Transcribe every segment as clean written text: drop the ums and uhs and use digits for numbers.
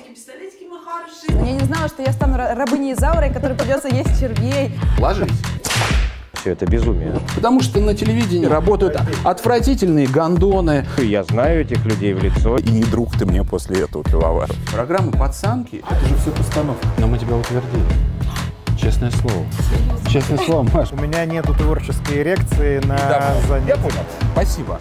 пистолетики мы хорошие. Я не знала, что я стану рабыней Изаурой, которой придется есть червей. Ложись. Все это безумие. Потому что на телевидении работают отвратительные гондоны. Я знаю этих людей в лицо. И не друг ты мне после этого, пивоваров. Программа «Пацанки» — это же все постановка. Но мы тебя утвердили. Честное слово. Честное слово, Маш. У меня нету творческой эрекции на занятия. Я понял. Спасибо.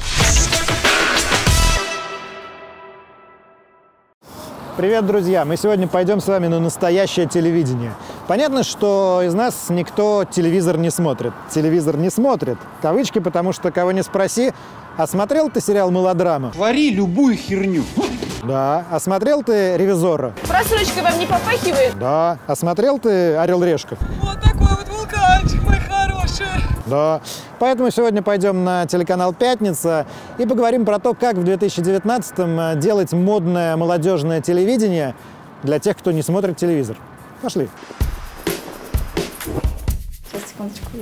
Привет, друзья! Мы сегодня пойдем с вами на настоящее телевидение. Понятно, что из нас никто телевизор не смотрит. Телевизор не смотрит. Кавычки, потому что кого не спроси. А смотрел ты сериал «Мылодрама»? Твори любую херню. Да. А смотрел ты «Ревизора»? Просрочка вам не попахивает? Да. А смотрел ты «Орел-Решка»? Вот такой вот вулканчик, мой хороший. Да. Поэтому сегодня пойдем на телеканал «Пятница» и поговорим про то, как в 2019-м делать модное молодежное телевидение для тех, кто не смотрит телевизор. Пошли. Сейчас, секундочку, я...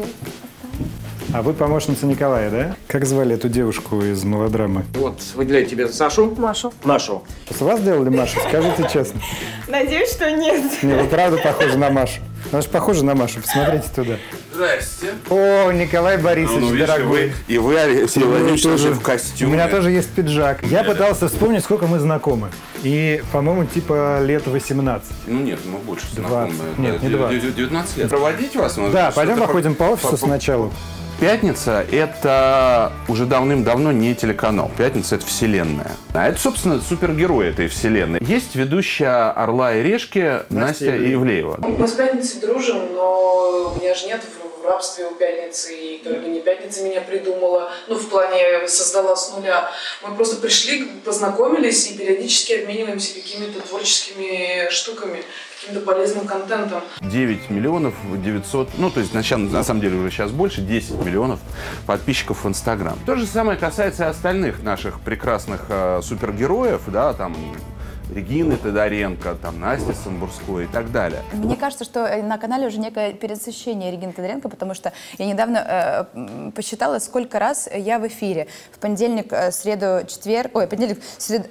А вы помощница Николая, да? Как звали эту девушку из «Мылодрамы»? Вот, выделяю тебе Сашу. Машу. Машу. С вас сделали Машу? Скажите честно. Надеюсь, что нет. Не, вы правда похожи на Машу. Она же похожа на Машу, посмотрите туда. Здрасте. О, Николай Борисович, дорогой. И вы, Алексей Владимирович, тоже в У костюме. меня тоже есть пиджак. Я пытался вспомнить, сколько мы знакомы. И, по-моему, типа лет 18. Ну нет, мы больше 20. знакомы. Нет, не 20. 19 лет. Проводить вас? Да, пойдем походим по офису сначала. «Пятница» — это уже давным-давно не телеканал. «Пятница» — это вселенная. А это, собственно, супергерой этой вселенной. Есть ведущая «Орла и решки» Настя Ивлеева. Мы с Пятницей дружим, но у меня же нет в рабстве у Пятницы, и как бы не Пятница меня придумала, ну, в плане создала с нуля. Мы просто пришли, познакомились и периодически обмениваемся какими-то творческими штуками, каким-то полезным контентом. 9 миллионов 900, ну, то есть, на самом деле, уже сейчас больше, 10 миллионов подписчиков в Инстаграм. То же самое касается и остальных наших прекрасных супергероев, да, там, Регины Тодоренко, там, Насти Самбурской и так далее. Мне кажется, что на канале уже некое пересыщение Регины Тодоренко, потому что я недавно посчитала, сколько раз я в эфире. В понедельник, среду, четверг... Ой, понедельник, среду...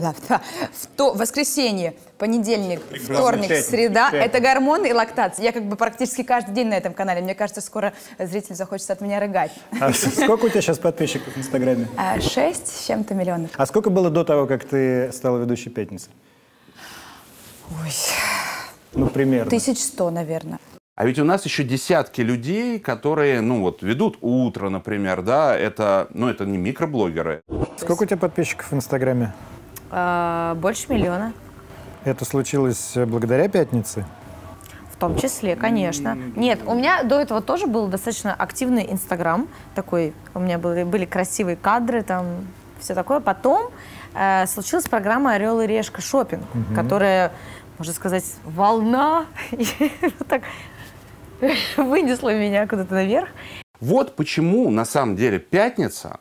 воскресенье, понедельник, вторник, среда. Это гормоны и лактация. Я как бы практически каждый день на этом канале. Мне кажется, скоро зритель захочется от меня рыгать. А сколько у тебя сейчас подписчиков в Инстаграме? 6 с чем-то миллионов. А сколько было до того, как ты стала ведущей «Пятницы»? Ой, Ну, примерно. 1100, наверное. А ведь у нас еще десятки людей, которые, ну вот, ведут «Утро», например, да, это, ну, это не микроблогеры. Сколько у тебя подписчиков в Инстаграме? Больше миллиона. Это случилось благодаря «Пятнице»? В том числе, конечно. Нет, у меня до этого тоже был достаточно активный Инстаграм. Такой, у меня были красивые кадры, там, все такое. Потом случилась программа «Орел и решка. Шопинг», которая, можно сказать, волна вот так вынесла меня куда-то наверх. Вот почему, на самом деле, «Пятница»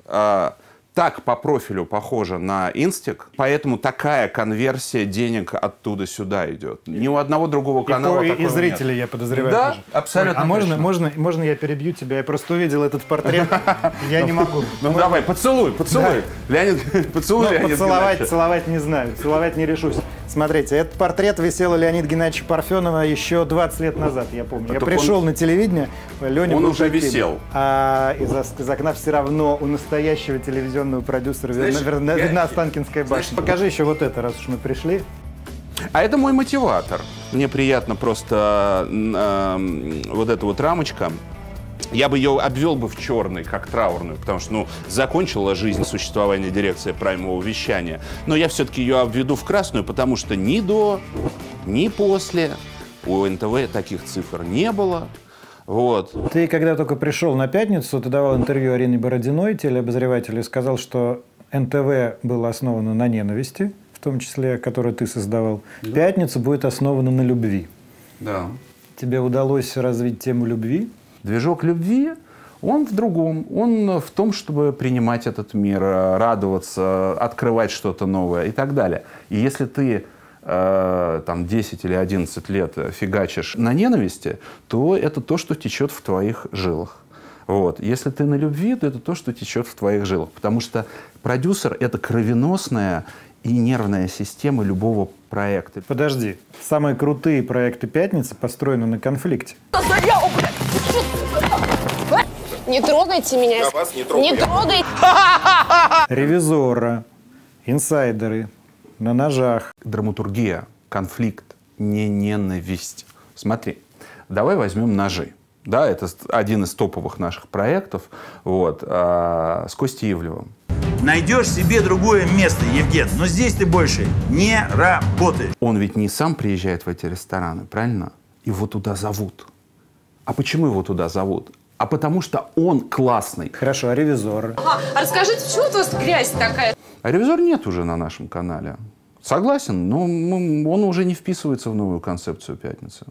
так по профилю похожа на Инстик, поэтому такая конверсия денег оттуда сюда идет. Ни у одного другого канала такого И зрителей, нет. я подозреваю, Да, тоже. абсолютно. А точно. можно я перебью тебя? Я просто увидел этот портрет. Я не могу. Ну давай, поцелуй. Леонид, поцелуй, Леонид Геннадьевич. Целовать не знаю, целовать не решусь. Смотрите, этот портрет висел у Леонида Геннадьевича Парфенова еще 20 лет назад, я помню. Я пришел на телевидение, Леня Он был уже таким. висел. А из окна все равно у настоящего телевизионного продюсера видна Останкинская башня. Покажи еще вот это, раз уж мы пришли. А это мой мотиватор. Мне приятно просто вот эта вот рамочка. Я бы ее обвел бы в черный, как траурную, потому что, ну, закончила жизнь существования дирекции праймового вещания. Но я все-таки ее обведу в красную, потому что ни до, ни после у НТВ таких цифр не было. Вот. Ты, когда только пришел на «Пятницу», ты давал интервью Арине Бородиной, телеобозревателю, и сказал, что НТВ было основано на ненависти, в том числе, которую ты создавал. Да. «Пятница» будет основана на любви. Да. Тебе удалось развить тему любви? Движок любви, он в другом. Он в том, чтобы принимать этот мир, радоваться, открывать что-то новое и так далее. И если ты там 10 или 11 лет фигачишь на ненависти, то это то, что течет в твоих жилах. Вот. Если ты на любви, то это то, что течет в твоих жилах. Потому что продюсер — это кровеносная и нервная система любого проекта. Подожди, самые крутые проекты «Пятницы» построены на конфликте. Не трогайте меня. Я вас не трогаю. Не трогайте. «Ревизора», «Инсайдеры», «На ножах». Драматургия, конфликт, не ненависть. Смотри, давай возьмем «Ножи». Да, это один из топовых наших проектов вот, с Костей Ивлевым. Найдешь себе другое место, Евген, но здесь ты больше не работаешь. Он ведь не сам приезжает в эти рестораны, правильно? Его туда зовут. А почему его туда зовут? А потому что он классный. Хорошо, а «Ревизор»? А расскажите, почему у вас грязь такая? А «Ревизор» нет уже на нашем канале. Согласен, но он уже не вписывается в новую концепцию «Пятницы».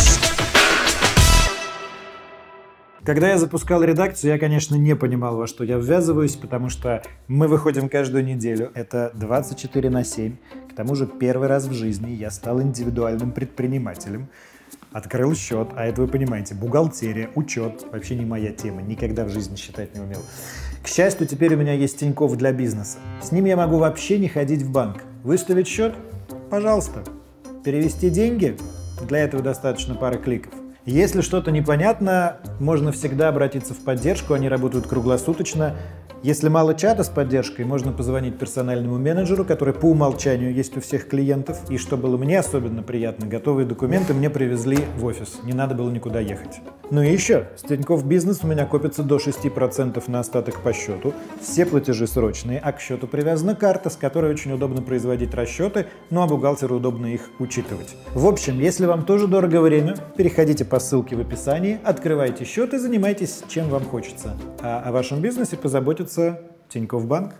Когда я запускал редакцию, я, конечно, не понимал, во что я ввязываюсь, потому что мы выходим каждую неделю. Это 24/7. К тому же первый раз в жизни я стал индивидуальным предпринимателем. Открыл счет, а это вы понимаете, бухгалтерия, учет. Вообще не моя тема, никогда в жизни считать не умел. К счастью, теперь у меня есть Тинькофф для бизнеса. С ним я могу вообще не ходить в банк. Выставить счет? Пожалуйста. Перевести деньги? Для этого достаточно пары кликов. Если что-то непонятно, можно всегда обратиться в поддержку, они работают круглосуточно. Если мало чата с поддержкой, можно позвонить персональному менеджеру, который по умолчанию есть у всех клиентов. И что было мне особенно приятно, готовые документы мне привезли в офис, не надо было никуда ехать. Ну и еще, с Тинькофф Бизнес у меня копится до 6% на остаток по счету, все платежи срочные, а к счету привязана карта, с которой очень удобно производить расчеты, ну а бухгалтеру удобно их учитывать. В общем, если вам тоже дорого время, переходите по ссылке в описании, открывайте счет и занимайтесь чем вам хочется. А о вашем бизнесе позаботится Тинькофф Банк.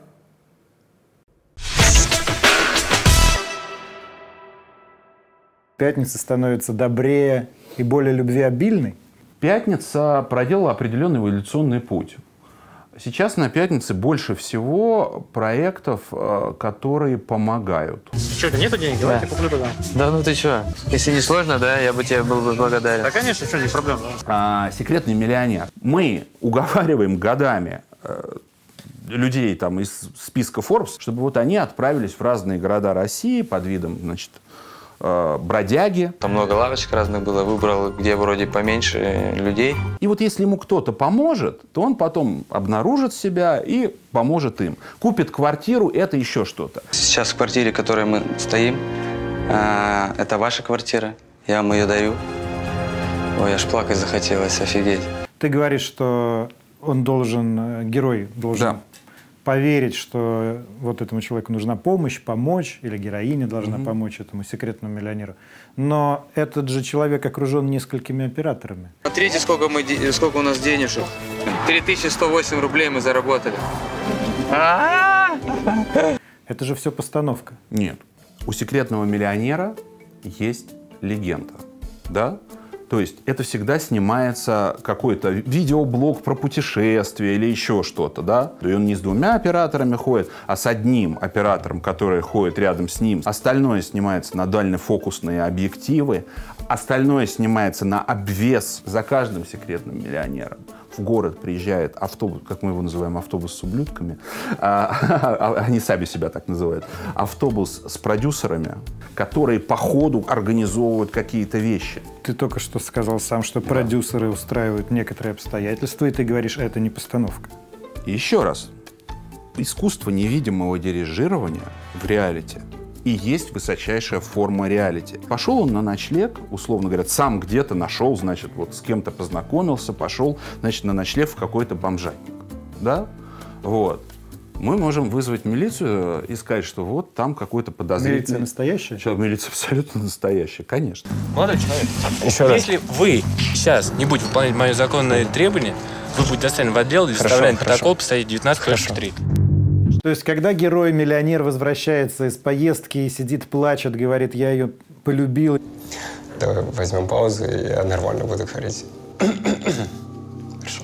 Пятница становится добрее и более любвеобильной. «Пятница» проделала определенный эволюционный путь. Сейчас на «Пятнице» больше всего проектов, которые помогают. Что, нету денег? Давай, я куплю тогда. Да ну ты что? Если не сложно, да, я бы тебе был бы благодарен. Да, конечно, что, не проблема. «Секретный миллионер». Мы уговариваем годами людей там, из списка Forbes, чтобы вот они отправились в разные города России под видом, значит, бродяги. Там много лавочек разных было, выбрал, где вроде поменьше людей. И вот если ему кто-то поможет, то он потом обнаружит себя и поможет им. Купит квартиру, это еще что-то. Сейчас в квартире, в которой мы стоим, это ваша квартира, я вам ее даю. Ой, аж плакать захотелось, офигеть. Ты говоришь, что он должен, герой должен поверить, что вот этому человеку нужна помощь, помочь, или героиня должна помочь этому секретному миллионеру. Но этот же человек окружен несколькими операторами. Смотрите, сколько у нас денежек. 3108 рублей мы заработали. Это же все постановка. Нет. У секретного миллионера есть легенда. Да? То есть это всегда снимается какой-то видеоблог про путешествие или еще что-то, да? И он не с двумя операторами ходит, а с одним оператором, который ходит рядом с ним. Остальное снимается на дальнефокусные объективы, остальное снимается на обвес. За каждым секретным миллионером в город приезжает автобус, как мы его называем, автобус с ублюдками. Они сами себя так называют. Автобус с продюсерами, которые по ходу организовывают какие-то вещи. Ты только что сказал сам, что продюсеры устраивают некоторые обстоятельства, и ты говоришь, это не постановка. И еще раз. Искусство невидимого дирижирования в реалити и есть высочайшая форма реалити. Пошел он на ночлег, условно говоря, сам где-то нашел, значит, вот с кем-то познакомился, пошел, значит, на ночлег в какой-то бомжатник. Да? Вот. Мы можем вызвать милицию и сказать, что вот там какой-то подозрительный... Милиция настоящая? Милиция абсолютно настоящая, конечно. Молодой человек, если вы сейчас не будете выполнять мое законное требование, вы будете доставлены в отдел и доставлены протокол по статье 19.3. То есть, когда герой-миллионер возвращается из поездки и сидит, плачет, говорит, я ее полюбил. Давай возьмем паузу, и я нормально буду говорить. Хорошо.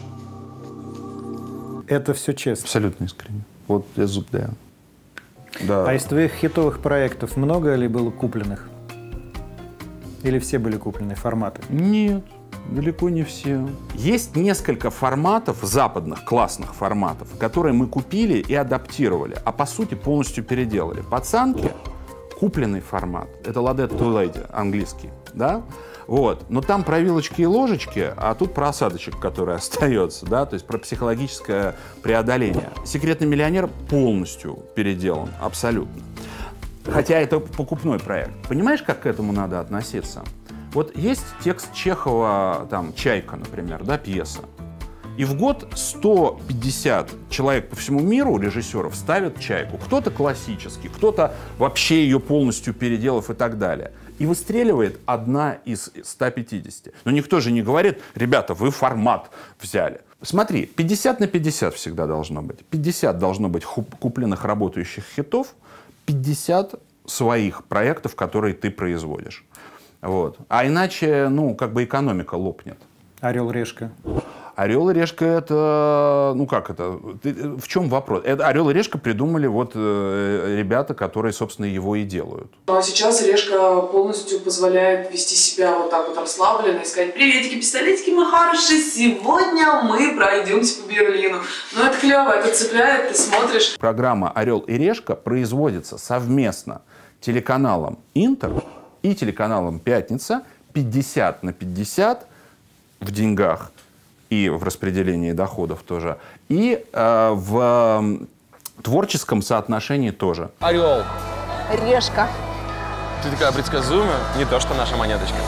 Это все честно? Абсолютно искренне. Вот я зуб даю. Да. А из твоих хитовых проектов много ли было купленных? Или все были куплены форматы? Нет. Далеко не все. Есть несколько форматов, западных классных форматов, которые мы купили и адаптировали, а по сути полностью переделали. «Пацанки» — купленный формат. Это «Ladette to Lady» английский, да? Вот. Но там про вилочки и ложечки, а тут про осадочек, который остается, да, то есть про психологическое преодоление. «Секретный миллионер» полностью переделан, абсолютно. Хотя это покупной проект. Понимаешь, как к этому надо относиться? Вот есть текст Чехова, там, «Чайка», например, да, пьеса. И в год 150 человек по всему миру, режиссеров, ставят «Чайку». Кто-то классический, кто-то вообще ее полностью переделав и так далее. И выстреливает одна из 150. Но никто же не говорит: ребята, вы формат взяли. Смотри, 50 на 50 всегда должно быть. 50 должно быть купленных работающих хитов, 50 своих проектов, которые ты производишь. Вот. А иначе, ну, как бы экономика лопнет. «Орел, решка». «Орел и решка» — это... Ну, как это? В чем вопрос? Это «Орел и решка» придумали вот ребята, которые, собственно, его и делают. А сейчас решка полностью позволяет вести себя вот так вот расслабленно и сказать: приветики, пистолетики, мы хороши, сегодня мы пройдемся по Берлину. Ну, это клево, это цепляет, ты смотришь. Программа «Орел и решка» производится совместно телеканалом «Интер» и телеканалом «Пятница», 50 на 50 в деньгах и в распределении доходов тоже, и в творческом соотношении тоже. «Орел». Решка. Ты такая предсказуемая, не то что наша монеточка.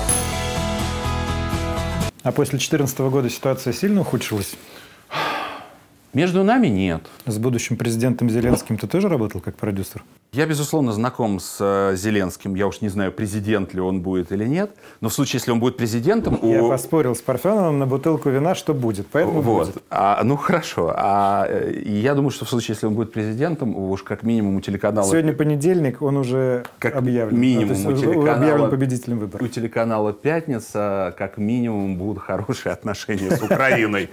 А после 2014 года ситуация сильно ухудшилась? Между нами нет. С будущим президентом Зеленским ты тоже работал как продюсер? Я, безусловно, знаком с Зеленским. Я уж не знаю, президент ли он будет или нет. Но в случае, если он будет президентом... Я поспорил с Парфеновым на бутылку вина, что будет. Поэтому вот. будет. Ну, хорошо. Я думаю, что в случае, если он будет президентом, уж как минимум у телеканала... Сегодня понедельник, он уже как объявлен. Минимум у телеканала... объявлен победителем выборов. У телеканала «Пятница» как минимум будут хорошие отношения с Украиной.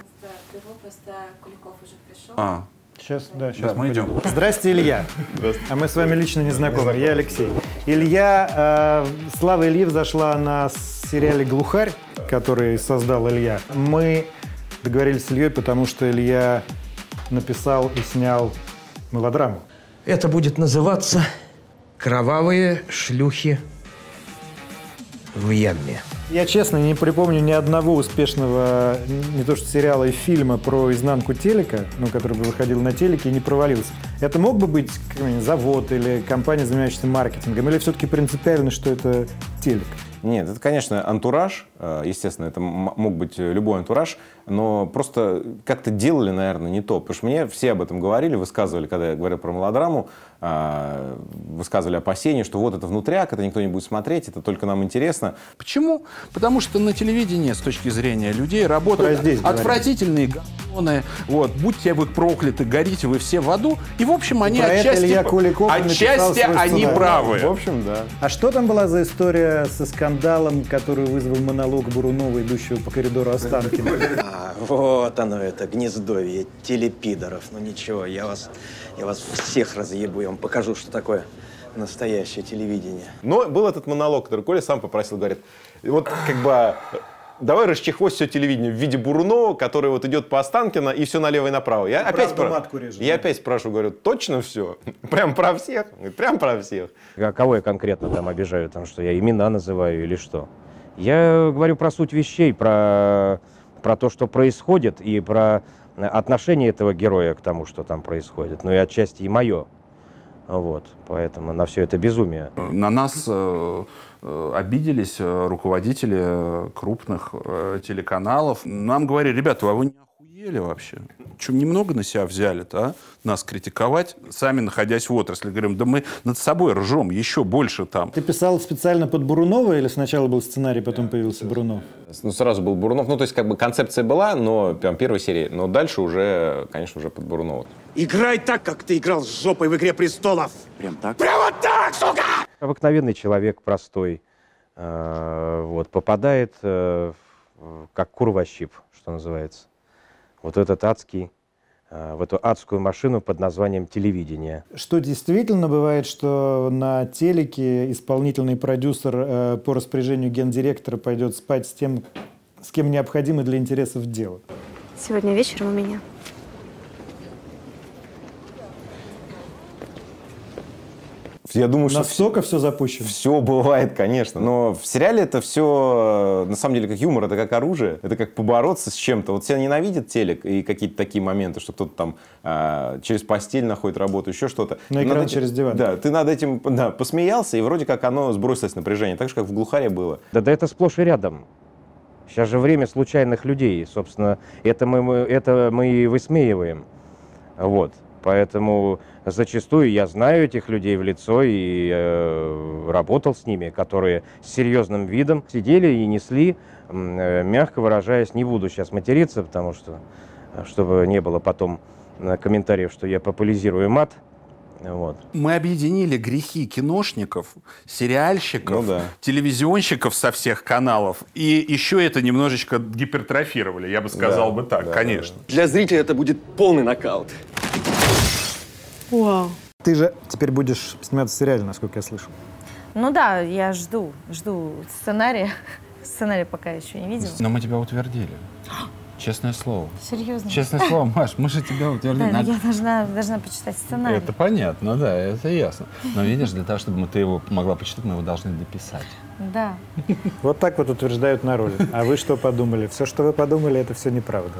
Сейчас мы идем. Здрасте, Илья. Здравствуйте. А мы с вами лично не знакомы. Я Алексей. Илья, Слава Ильев зашла на сериале «Глухарь», который создал Илья. Мы договорились с Ильей, потому что Илья написал и снял мелодраму. Это будет называться «Кровавые шлюхи в Мьянме». Я, честно, не припомню ни одного успешного, не то что сериала и фильма про изнанку телека, который бы выходил на телеке и не провалился. Это мог бы быть завод или компания, занимающаяся маркетингом, или все-таки принципиально, что это телек? Нет, это, конечно, антураж. Естественно, это мог быть любой антураж, но просто как-то делали, наверное, не то. Потому что мне все об этом говорили, высказывали, когда я говорил про мелодраму, высказывали опасения, что вот это внутряк, это никто не будет смотреть, это только нам интересно. Почему? Потому что на телевидении с точки зрения людей работают отвратительные говноны. Вот, будьте вы прокляты, горите вы все в аду. И, в общем, они отчасти они правы. В общем, да. А что там была за история со скандалом, который вызвал монолог Бурунова, идущего по коридору Останкина? Вот оно, это гнездовье телепидоров. Ну ничего, я вас всех разъебу, я вам покажу, что такое настоящее телевидение. Но был этот монолог, который Коля сам попросил, говорит, вот как бы давай расчехвость все телевидение в виде Бурунова, который вот идет по Останкино и все налево и направо. Я опять спрашиваю, говорю, точно все? Прям про всех? Прям про всех. А кого я конкретно там обижаю, там, что я имена называю или что? Я говорю про суть вещей, про то, что происходит, и про отношение этого героя к тому, что там происходит. Ну и отчасти и мое. Вот, поэтому на все это безумие. На нас обиделись руководители крупных телеканалов. Нам говорили, ребята, а вы не охуели вообще? Что, немного на себя взяли-то, а? Нас критиковать, сами находясь в отрасли. Говорим, да мы над собой ржем еще больше там. Ты писал специально под Бурунова или сначала был сценарий, потом появился Бурунов? Ну, сразу был Бурунов. Ну, то есть, как бы концепция была, но прям первой серии. Но дальше уже, конечно, уже под Бурунова. Играй так, как ты играл с жопой в «Игре престолов». Прям так? Прямо так, сука! Обыкновенный человек, простой, вот, попадает как кур во щип, что называется. Вот этот адский, в эту адскую машину под названием телевидение. Что действительно бывает, что на телеке исполнительный продюсер по распоряжению гендиректора пойдет спать с тем, с кем необходимы для интересов дела. Сегодня вечером у меня. Я думаю, что настолько все запущено. Все бывает, конечно. Но в сериале это все, на самом деле, как юмор, это как оружие. Это как побороться с чем-то. Вот все ненавидят телек и какие-то такие моменты, что кто-то там через постель находит работу, еще что-то. На экран через диван. Да, ты над этим посмеялся, и вроде как оно сбросилось напряжение. Так же, как в «Глухаре» было. Да это сплошь и рядом. Сейчас же время случайных людей. Собственно, это мы и высмеиваем. Вот. Поэтому зачастую я знаю этих людей в лицо и работал с ними, которые с серьезным видом сидели и несли, мягко выражаясь, не буду сейчас материться, потому что, чтобы не было потом комментариев, что я популяризирую мат. Вот. Мы объединили грехи киношников, сериальщиков, телевизионщиков со всех каналов, и еще это немножечко гипертрофировали, я бы сказал бы так, конечно. Для зрителя это будет полный нокаут. Вау. Ты же теперь будешь сниматься в сериале, насколько я слышу. Ну да, я жду сценария. Сценарий пока еще не видела. Но мы тебя утвердили. Честное слово. Серьезно? Честное слово, Маш, мы же тебя утвердили. Да, я должна почитать сценарий. Это понятно, да, это ясно. Но видишь, для того, чтобы ты его могла почитать, мы его должны дописать. Да. Вот так вот утверждают на роли. А вы что подумали? Все, что вы подумали, это все неправда.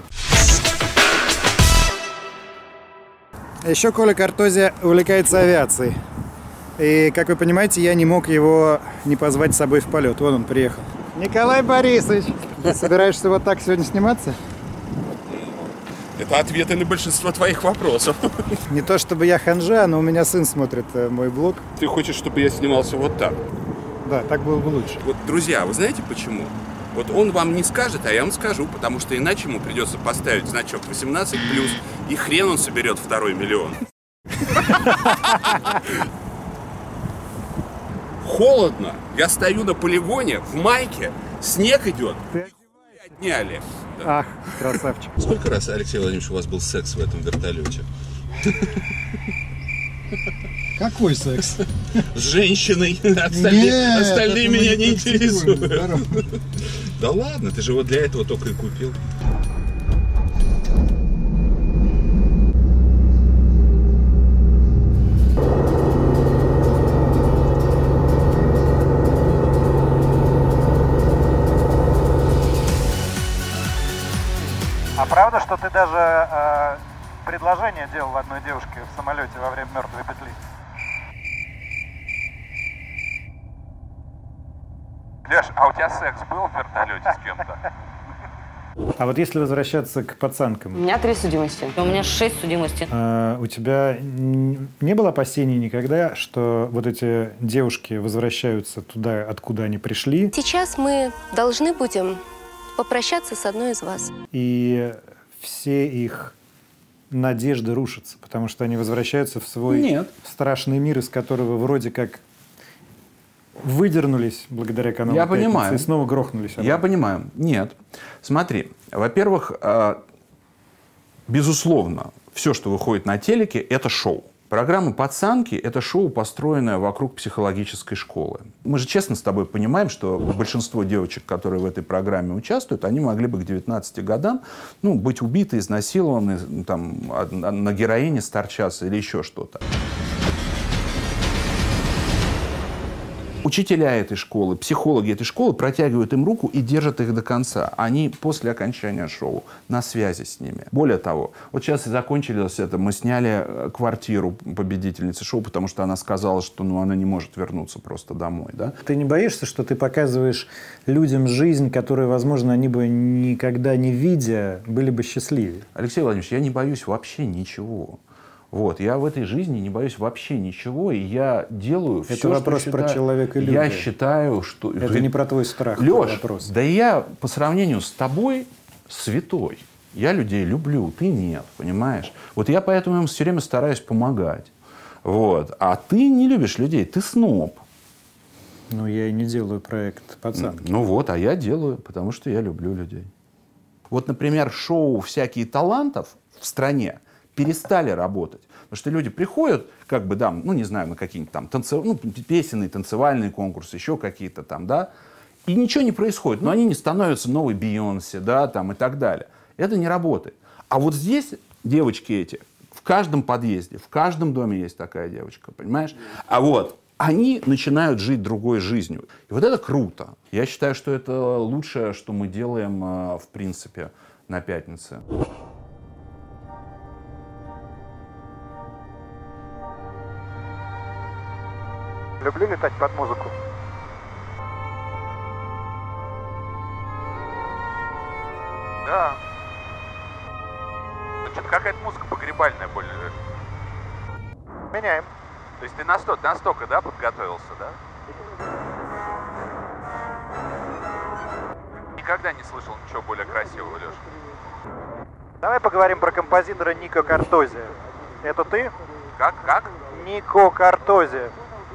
Еще Коля Картозия увлекается авиацией. И, как вы понимаете, я не мог его не позвать с собой в полет. Вон он приехал. Николай Борисович, ты собираешься вот так сегодня сниматься? Это ответы на большинство твоих вопросов. Не то чтобы я ханжа, но у меня сын смотрит мой блог. Ты хочешь, чтобы я снимался вот так? Да, так было бы лучше. Вот, друзья, вы знаете почему? Вот он вам не скажет, а я вам скажу, потому что иначе ему придется поставить значок 18+, и хрен он соберет 2 миллион. Холодно. Я стою на полигоне в майке, снег идет. Отняли. Ах, красавчик. Сколько раз, Алексей Владимирович, у вас был секс в этом вертолете? Какой секс? С женщиной. Остальные меня не интересуют. Да ладно, ты же вот для этого только и купил. А правда, что ты даже предложение делал одной девушке в самолете во время «Мертвой петли»? Леш, а у тебя секс был в вертолете с кем-то? А вот если возвращаться к пацанкам. У меня 3 судимости. У меня 6 судимостей. У тебя не было опасений никогда, что вот эти девушки возвращаются туда, откуда они пришли? Сейчас мы должны будем попрощаться с одной из вас. И все их надежды рушатся, потому что они возвращаются в свой страшный мир, из которого вроде как выдернулись благодаря каналу Я «Пятница» понимаю. и снова грохнулись. Я понимаю. Нет. Смотри, во-первых, безусловно, все, что выходит на телеке, это шоу. Программа «Пацанки» — это шоу, построенное вокруг психологической школы. Мы же честно с тобой понимаем, что большинство девочек, которые в этой программе участвуют, они могли бы к 19 годам быть убиты, изнасилованы, там, на героине сторчаться или еще что-то. Учителя этой школы, психологи этой школы протягивают им руку и держат их до конца. Они после окончания шоу на связи с ними. Более того, вот сейчас и закончилось это. Мы сняли квартиру победительницы шоу, потому что она сказала, что она не может вернуться просто домой. Да? Ты не боишься, что ты показываешь людям жизнь, которую, возможно, они бы никогда не видя, были бы счастливее? Алексей Владимирович, я не боюсь вообще ничего. Вот, я в этой жизни не боюсь вообще ничего, и я делаю все, что вопрос про человеколюбие. Я считаю, что... Это не про твой страх, Леш, вопрос. Да я по сравнению с тобой святой. Я людей люблю, ты нет, понимаешь? Вот я поэтому им все время стараюсь помогать. Вот. А ты не любишь людей, ты сноб. Ну, я и не делаю проект «Пацанки». Ну вот, а я делаю, потому что я люблю людей. Вот, например, шоу «Всякие талантов» в стране перестали работать. Потому что люди приходят, как бы, да, не знаю, на какие-нибудь там песенные, танцевальные конкурсы, еще какие-то там, да, И ничего не происходит. Но они не становятся новой Бейонсе, да, там и так далее. Это не работает. А вот здесь девочки эти, в каждом подъезде, в каждом доме есть такая девочка, понимаешь? А вот они начинают жить другой жизнью. И вот это круто. Я считаю, что это лучшее, что мы делаем, в принципе, на пятнице. Люблю летать под музыку. Да. Ну, что-то какая-то музыка погребальная более. Меняем. То есть ты настолько, да, подготовился, да? Никогда не слышал ничего более красивого, Леша. Давай поговорим про композитора Нико Картози. Это ты? Как? Нико Картози.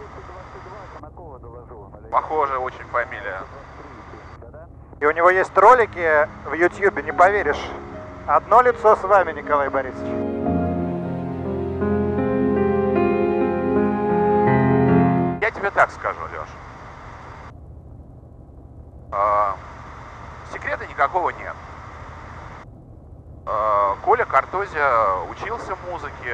Похоже, очень фамилия. И у него есть ролики в Ютьюбе, не поверишь. Одно лицо с вами, Николай Борисович. Я тебе так скажу, Леш. Секрета никакого нет. Коля Картозия учился музыке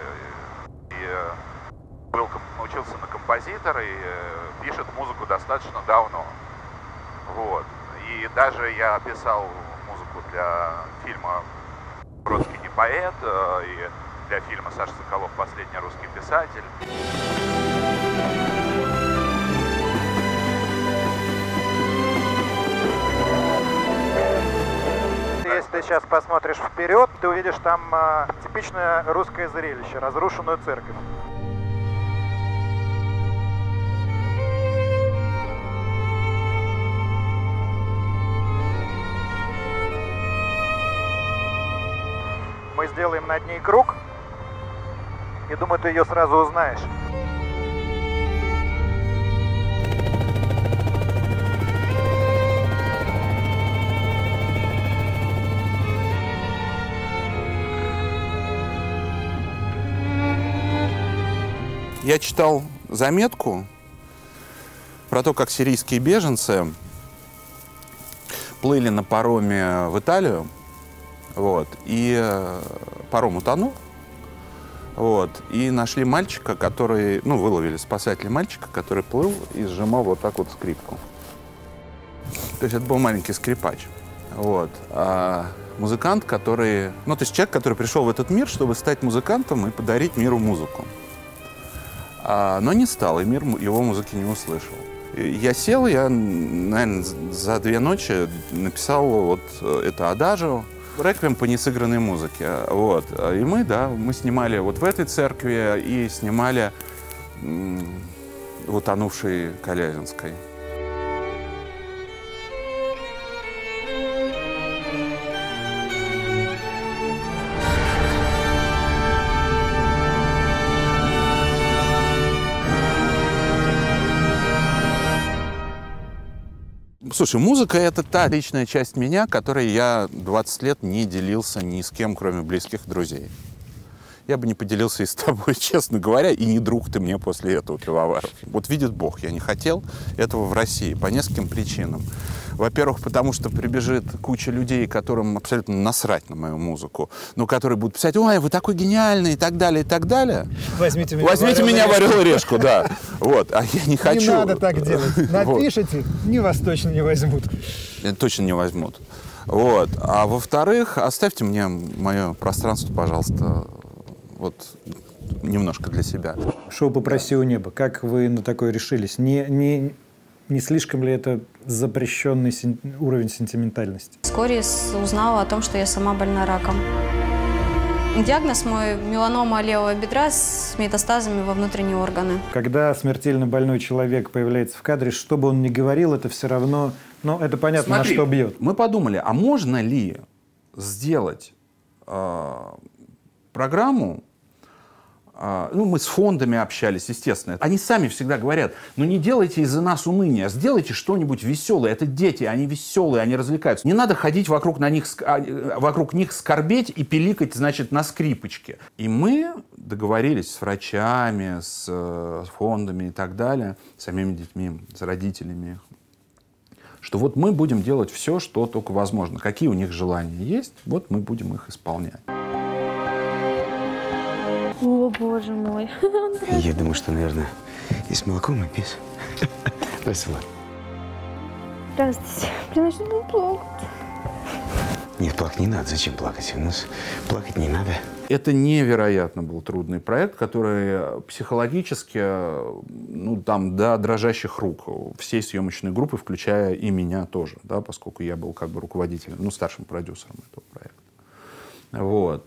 и учился на композитора и пишет музыку достаточно давно. Вот. И даже я писал музыку для фильма «Бродский не поэт» и для фильма Саша Соколов «Последний русский писатель». Если ты сейчас посмотришь вперед, ты увидишь там типичное русское зрелище, разрушенную церковь. Мы сделаем над ней круг, и думаю, ты ее сразу узнаешь. Я читал заметку про то, как сирийские беженцы плыли на пароме в Италию, вот, и паром утонул, вот, и нашли мальчика, который, ну, выловили спасатели мальчика, который плыл и сжимал вот так вот скрипку. То есть это был маленький скрипач, вот. А музыкант, который, ну, то есть человек, который пришел в этот мир, чтобы стать музыкантом и подарить миру музыку. Но не стал, и мир его музыки не услышал. Я сел, я, наверное, за 2 ночи написал вот это адажио, реквием по несыгранной музыке. Вот. И мы снимали вот в этой церкви и снимали в утонувшей Калязинской. Слушай, музыка — это та личная часть меня, которой я 20 лет не делился ни с кем, кроме близких друзей. Я бы не поделился и с тобой, честно говоря, и не друг ты мне после этого, Пивоваров. Вот видит Бог, я не хотел этого в России по нескольким причинам. Во-первых, потому что прибежит куча людей, которым абсолютно насрать на мою музыку, но которые будут писать: ой, вы такой гениальный, и так далее, и так далее. Возьмите меня в орел и решку, да. Вот, а я не хочу. Не надо так делать. Напишите, вас точно не возьмут. Точно не возьмут. Вот. А во-вторых, оставьте мне мое пространство, пожалуйста, вот немножко для себя. Шоу «Попроси у неба». Как вы на такое решились? Не слишком ли это запрещенный уровень сентиментальности? Вскоре узнала о том, что я сама больна раком. Диагноз мой – меланома левого бедра с метастазами во внутренние органы. Когда смертельно больной человек появляется в кадре, что бы он ни говорил, это все равно, ну, это понятно, смотри, на что бьет. Мы подумали, а можно ли сделать программу, ну, мы с фондами общались, естественно. Они сами всегда говорят: ну, не делайте из-за нас уныния, сделайте что-нибудь веселое. Это дети, они веселые, они развлекаются. Не надо ходить вокруг них скорбеть и пиликать, значит, на скрипочке. И мы договорились с врачами, с фондами и так далее, с самими детьми, с родителями их, что вот мы будем делать все, что только возможно. Какие у них желания есть, вот мы будем их исполнять. О, боже мой. Я думаю, что, наверное, и с молоком, и без. Спасибо. Здравствуйте. Блин, я буду плакать. Нет, плакать не надо. Зачем плакать? У нас плакать не надо. Это невероятно был трудный проект, который психологически, ну, там, до дрожащих рук всей съемочной группы, включая и меня тоже, да, поскольку я был как бы руководителем, ну, старшим продюсером этого проекта. Вот.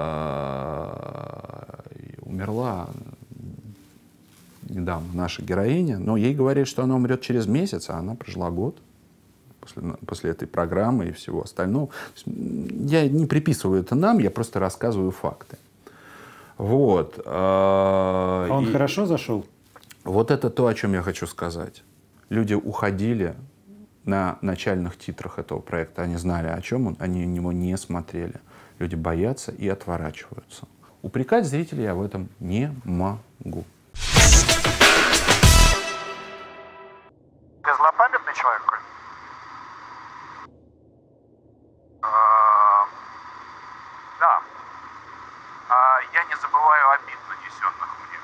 Умерла недавно наша героиня, но ей говорят, что она умрет через месяц, а она прожила год после этой программы и всего остального. Я не приписываю это нам, я просто рассказываю факты. Вот. А он хорошо зашел? Вот это то, о чем я хочу сказать. Люди уходили на начальных титрах этого проекта. Они знали, о чем он, они его не смотрели. Люди боятся и отворачиваются. Упрекать зрителей я в этом не могу. Ты злопамятный человек? Да. Я не забываю обид, нанесенных мне.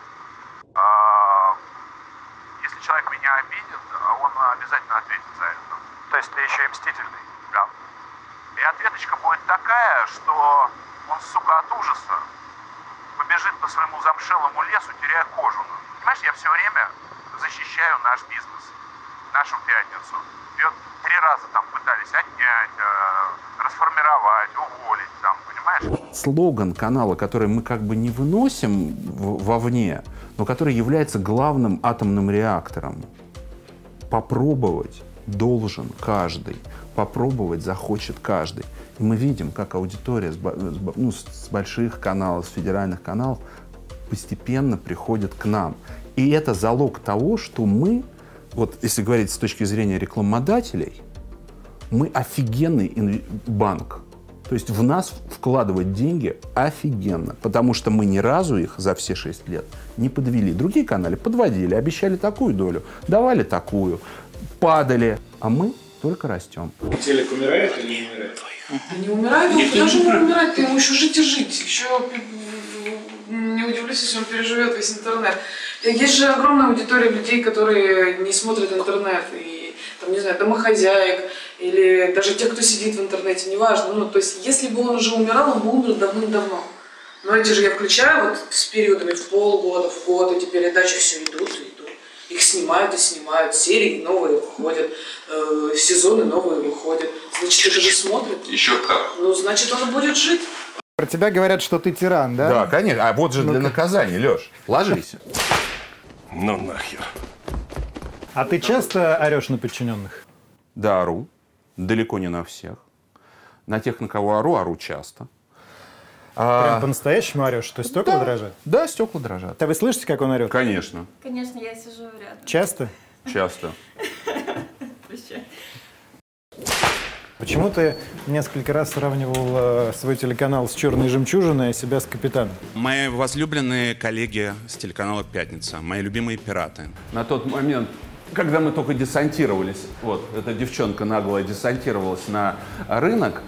Если человек меня обидит, он обязательно ответит за это. То есть ты еще и мстительный? Да. И ответочка будет такая, что он, сука, от ужаса побежит по своему замшелому лесу, теряя кожу. Понимаешь, я все время защищаю наш бизнес, нашу пятницу. Ее 3 раза там пытались отнять, расформировать, уволить, там, понимаешь? Слоган канала, который мы как бы не выносим вовне, но который является главным атомным реактором. Попробовать должен каждый. Попробовать захочет каждый. И мы видим, как аудитория с больших каналов, с федеральных каналов постепенно приходит к нам. И это залог того, что мы, вот если говорить с точки зрения рекламодателей, мы офигенный банк. То есть в нас вкладывать деньги офигенно, потому что мы ни разу их за все 6 лет не подвели. Другие каналы подводили, обещали такую долю, давали такую, падали, а мы только растем. Телек умирает или не умирает? Не умирает, он даже не умирает, ему еще жить и жить. Еще не удивлюсь, если он переживет весь интернет. Есть же огромная аудитория людей, которые не смотрят интернет, и там, не знаю, домохозяек, или даже те, кто сидит в интернете, неважно. Ну, то есть, если бы он уже умирал, он бы умер давным-давно. Но эти же я включаю вот с периодами в полгода, в год, эти передачи все идут и идут. Их снимают и снимают, серии новые выходят, сезоны новые выходят. Значит, это же смотрят. Еще как. Ну, значит, он будет жить. Про тебя говорят, что ты тиран, да? Да, конечно. А вот же для наказания, Леш, ложись. Ну нахер. А ты часто орешь на подчиненных? Да, ору. Далеко не на всех. На тех, на кого ору часто. Прям по-настоящему орешь? То есть стекла дрожат? Да, стекла дрожат. А вы слышите, как он орет? Конечно. Конечно, я сижу рядом. Часто? Часто. Почему ты несколько раз сравнивал свой телеканал с «Черной жемчужиной», а себя с «Капитаном»? Мои возлюбленные коллеги с телеканала «Пятница», мои любимые пираты. На тот момент, когда мы только десантировались, вот, эта девчонка наглая десантировалась на рынок,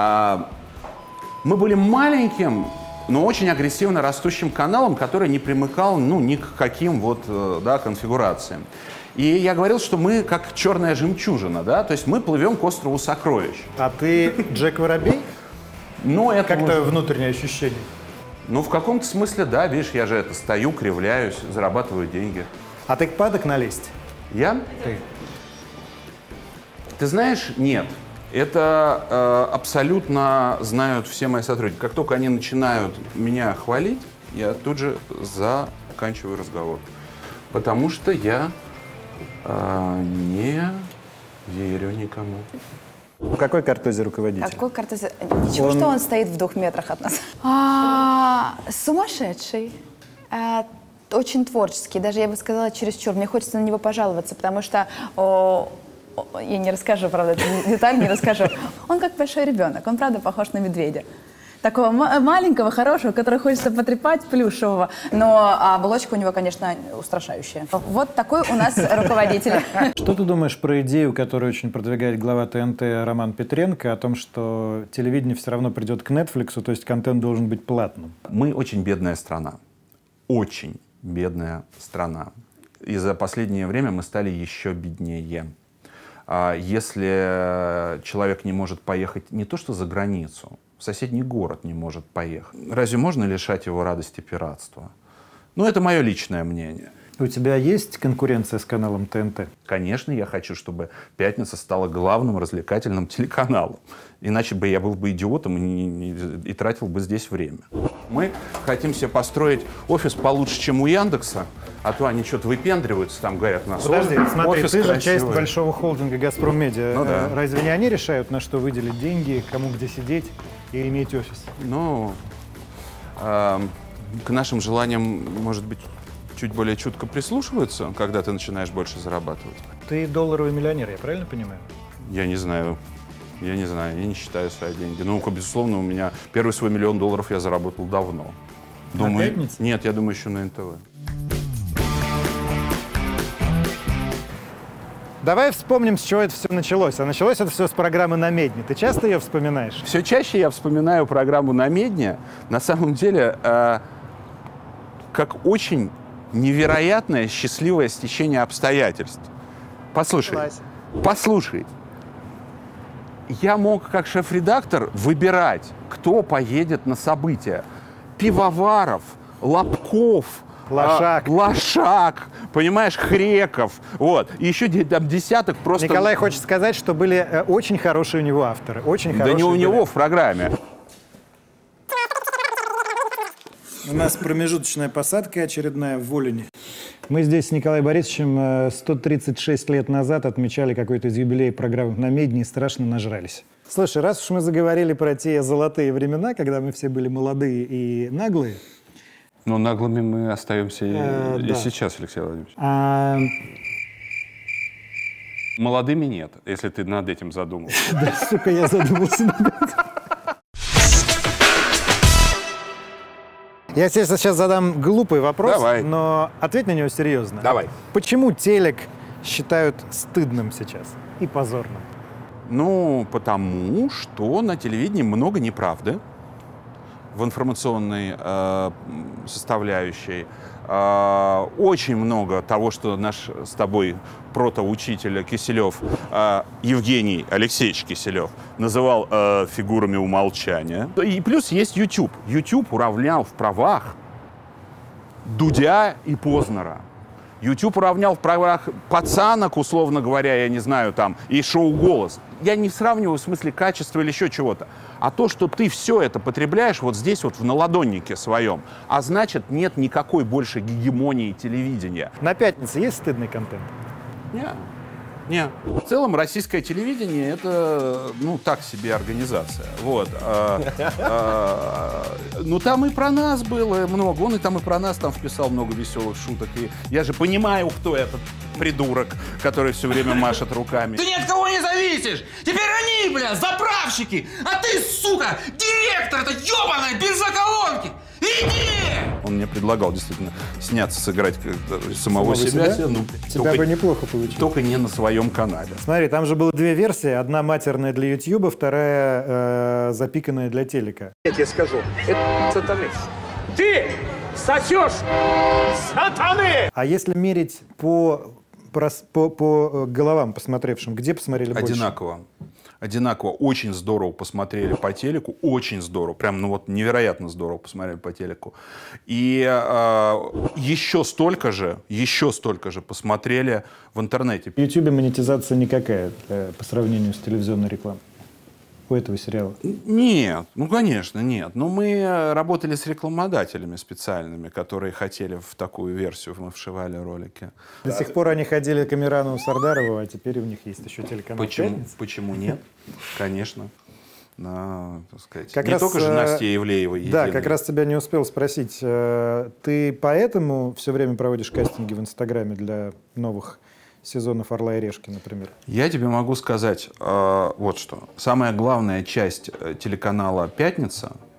мы были маленьким, но очень агрессивно растущим каналом, который не примыкал, ну, ни к каким вот, да, конфигурациям. И я говорил, что мы как черная жемчужина, да, то есть мы плывем к острову Сокровищ. А ты Джек Воробей? Ну, это как-то внутреннее ощущение. Ну, в каком-то смысле, да, видишь, я же стою, кривляюсь, зарабатываю деньги. А ты падок налезть? Я? Ты знаешь, нет. Это абсолютно знают все мои сотрудники. Как только они начинают меня хвалить, я тут же заканчиваю разговор. Потому что я не верю никому. В какой картозе руководитель? Какой картозе? Ничего, что он стоит в 2 метрах от нас. Сумасшедший. Очень творческий. Даже, я бы сказала, чересчур. Мне хочется на него пожаловаться, потому что... я не расскажу, правда, эту деталь не расскажу. Он как большой ребенок. Он, правда, похож на медведя. такого маленького, хорошего, который хочется потрепать, плюшевого. Но оболочка у него, конечно, устрашающая. Вот такой у нас руководитель. Что ты думаешь про идею, которую очень продвигает глава ТНТ Роман Петренко, о том, что телевидение все равно придет к Netflix, то есть контент должен быть платным? Мы очень бедная страна. Очень бедная страна. И за последнее время мы стали еще беднее. Если человек не может поехать не то что за границу, в соседний город не может поехать, разве можно лишать его радости пиратства? Ну, это мое личное мнение. У тебя есть конкуренция с каналом ТНТ? Конечно, я хочу, чтобы «Пятница» стала главным развлекательным телеканалом. Иначе бы я был бы идиотом и тратил бы здесь время. Мы хотим себе построить офис получше, чем у Яндекса, а то они что-то выпендриваются, там говорят, на Подожди, смотри, офис ты же красивый. часть большого холдинга «Газпром Медиа». Ну, да. Разве не они решают, на что выделить деньги, кому где сидеть и иметь офис? Ну, к нашим желаниям, может быть, чуть более чутко прислушиваются, когда ты начинаешь больше зарабатывать. Ты долларовый миллионер, я правильно понимаю? Я не знаю. Я не считаю свои деньги. Ну, безусловно, у меня первый свой $1 миллион я заработал давно. На «Пятнице»? Нет, я думаю, еще на НТВ. Давай вспомним, с чего это все началось. А началось это все с программы «На медне». Ты часто ее вспоминаешь? Все чаще я вспоминаю программу «На медне». На самом деле, как очень невероятное счастливое стечение обстоятельств. Послушай. Я мог, как шеф-редактор, выбирать, кто поедет на события. Пивоваров, Лобков, Лошак, понимаешь, Хреков, вот. И еще там десяток просто... Николай хочет сказать, что были очень хорошие у него авторы. Очень хорошие. Да не у него в программе. У нас промежуточная посадка очередная в Волине. Мы здесь с Николаем Борисовичем 136 лет назад отмечали какой-то из юбилей программы «На медне» и страшно нажрались. Слушай, раз уж мы заговорили про те золотые времена, когда мы все были молодые и наглые... Но наглыми мы остаемся и сейчас, Алексей Владимирович. Молодыми нет, если ты над этим задумался. Да, сука, я задумался над этим. Я тебе сейчас задам глупый вопрос, но ответь на него серьезно. Давай. Почему телек считают стыдным сейчас и позорным? Ну, потому что на телевидении много неправды в информационной составляющей. Очень много того, что наш с тобой протоучитель Киселев, Евгений Алексеевич Киселев, называл фигурами умолчания. И плюс есть YouTube. YouTube уравнял в правах Дудя и Познера. YouTube уравнял в правах пацанок, условно говоря, я не знаю, там, и шоу «Голос». Я не сравниваю в смысле качества или еще чего-то. А то, что ты все это потребляешь вот здесь вот в наладоннике своем, а значит, нет никакой больше гегемонии телевидения. На «Пятнице» есть стыдный контент? Нет. В целом российское телевидение — это, ну, так себе организация. Вот. Ну, там и про нас было много. Он и там и про нас там вписал много веселых шуток. И я же понимаю, кто этот придурок, который все время машет руками. Ты ни от кого не зависишь! Теперь они, бля, заправщики! А ты, сука, директор-то ебаная, без заколонки! Иди! Он мне предлагал действительно сняться, сыграть самого себя. Ну, тебя бы неплохо получилось. Только не на своем канале. Смотри, там же было две версии. Одна матерная для Ютьюба, вторая запиканная для телека. Я тебе скажу, это сатаны. Ты сосешь сатаны! А если мерить по головам посмотревшим, где посмотрели больше? Одинаково. Очень здорово посмотрели по телеку. Очень здорово. Прям, ну вот, невероятно здорово посмотрели по телеку. И еще столько же посмотрели в интернете. В Ютубе монетизация никакая по сравнению с телевизионной рекламой у этого сериала? Нет, ну, конечно, нет. Но мы работали с рекламодателями специальными, которые хотели в такую версию, мы вшивали ролики. До сих пор они ходили к Амирану Сардарову, а теперь у них есть еще телеканал «Пятница». Почему нет? Конечно. Так сказать. Не только же Настя Ивлеева единая. Да, как раз тебя не успел спросить. Ты поэтому все время проводишь кастинги в Инстаграме для новых сезонов «Орла и решки», например? Я тебе могу сказать вот что. Самая главная часть телеканала «Пятница»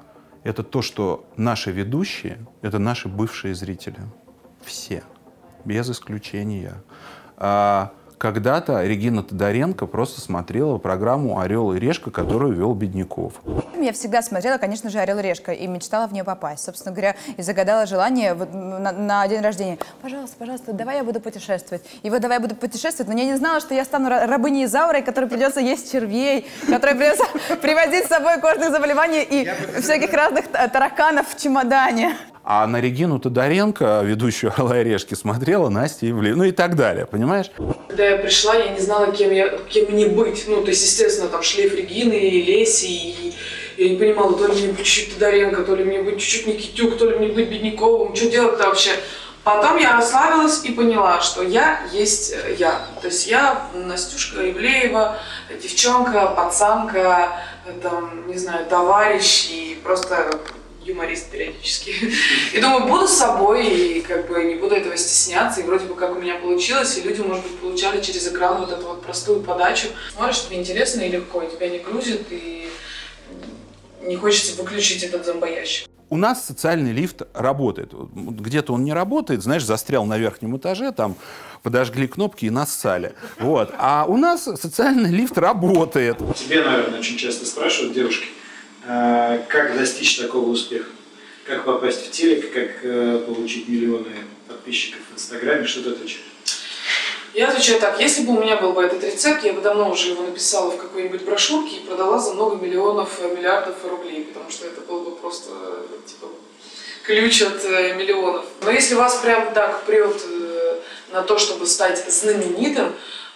это то, что наши ведущие — это наши бывшие зрители. Все. Без исключения. Когда-то Регина Тодоренко просто смотрела программу «Орел и решка», которую вел Бедняков. Я всегда смотрела, конечно же, «Орел и решка» и мечтала в нее попасть. Собственно говоря, и загадала желание на день рождения. Пожалуйста, пожалуйста, давай я буду путешествовать. И вот давай я буду путешествовать, но я не знала, что я стану рабыней Изаурой, которой придется есть червей, которой придется привозить с собой кожных заболеваний и всяких разных тараканов в чемодане. А на Регину Тодоренко, ведущую «Орла и решки», смотрела Настя Ивлеева, ну и так далее, понимаешь? Когда я пришла, я не знала, кем мне быть. Ну, то есть, естественно, там шлейф Регины, Леси, и я не понимала, то ли мне быть чуть-чуть Тодоренко, то ли мне быть чуть-чуть Никитюк, то ли мне быть Бедняковым, что делать-то вообще? Потом я расслабилась и поняла, что я есть я. То есть я Настюшка Ивлеева, девчонка, пацанка, там, не знаю, товарищ и просто... юморист периодически. И думаю, буду собой, и как бы не буду этого стесняться, и вроде бы как у меня получилось, и люди, может быть, получали через экран вот эту вот простую подачу. Смотришь, тебе интересно и легко, и тебя не грузит, и не хочется выключить этот зомбоящик. У нас социальный лифт работает. Где-то он не работает, знаешь, застрял на верхнем этаже, там подожгли кнопки и нассали. Вот. А у нас социальный лифт работает. Тебе, наверное, очень часто спрашивают девушки, как достичь такого успеха? Как попасть в телек, как получить миллионы подписчиков в Инстаграме? Что ты отвечаешь? Я отвечаю так, если бы у меня был бы этот рецепт, я бы давно уже его написала в какой-нибудь брошюрке и продала за много миллиардов рублей, потому что это был бы просто типа ключ от миллионов. Но если вас прям так прет на то, чтобы стать знаменитым,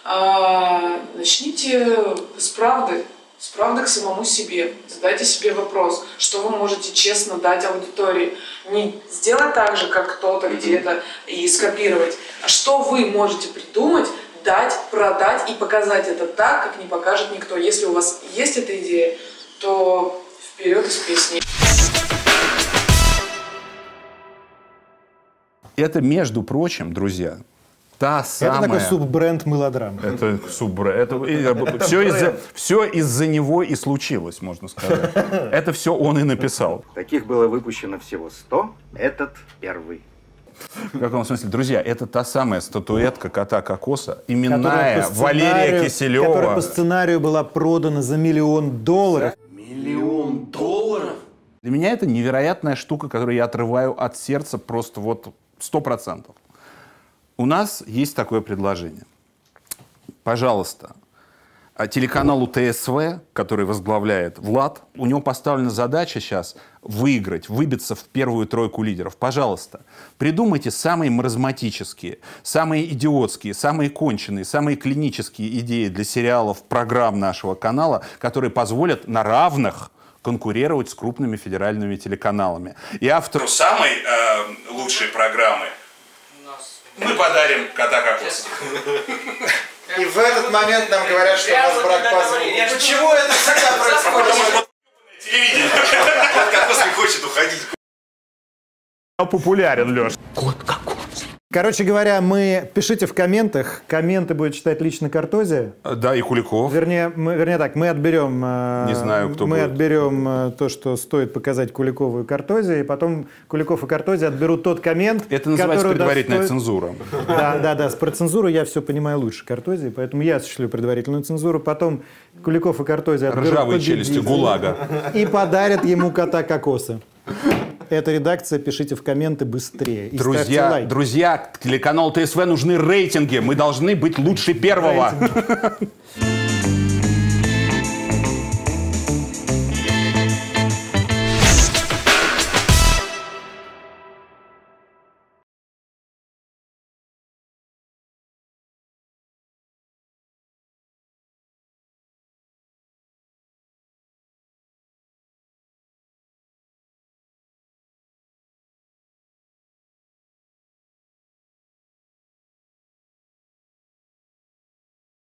начните с правды. С правды к самому себе. Задайте себе вопрос, что вы можете честно дать аудитории. Не сделать так же, как кто-то где-то, и скопировать. А что вы можете придумать, дать, продать и показать это так, как не покажет никто. Если у вас есть эта идея, то вперед из песни. Это, между прочим, друзья, та самая... Это такой суббренд мелодрам. Это суббренд. Все из-за него и случилось, можно сказать. Это все он и написал. Таких было выпущено всего 100. Этот первый. В каком смысле? Друзья, это та самая статуэтка кота Кокоса, именная Валерия Киселева. Которая по сценарию была продана за $1 миллион. $1 миллион? Для меня это невероятная штука, которую я отрываю от сердца просто вот 100%. У нас есть такое предложение. Пожалуйста, телеканалу ТСВ, который возглавляет Влад, у него поставлена задача сейчас выиграть, выбиться в первую тройку лидеров. Пожалуйста, придумайте самые маразматические, самые идиотские, самые конченые, самые клинические идеи для сериалов, программ нашего канала, которые позволят на равных конкурировать с крупными федеральными телеканалами. И автору самой лучшей программы мы подарим кота Кокоса. И в этот момент нам говорят, что у нас брак по звуку. Почему это всегда происходит? Телевидение. Кот Кокос не хочет уходить. Популярен, Леш. Кот Кокос. Короче говоря, пишите в комментах. Комменты будет читать лично Картозия. Да, и Куликов. Вернее так, мы отберем... Не знаю, кто мы будет. отберем то, что стоит показать Куликову и Картозии, и потом Куликов и Картозия отберут тот коммент, это называется предварительная цензура. Да, с про цензуру я все понимаю лучше Картозии, поэтому я осуществлю предварительную цензуру, потом Куликов и Картозия отберут ржавые челюсти ГУЛАГа. И подарят ему кота Кокоса. Эта редакция, пишите в комменты быстрее. И друзья, телеканалу ТСВ нужны рейтинги. Мы должны быть лучше первого.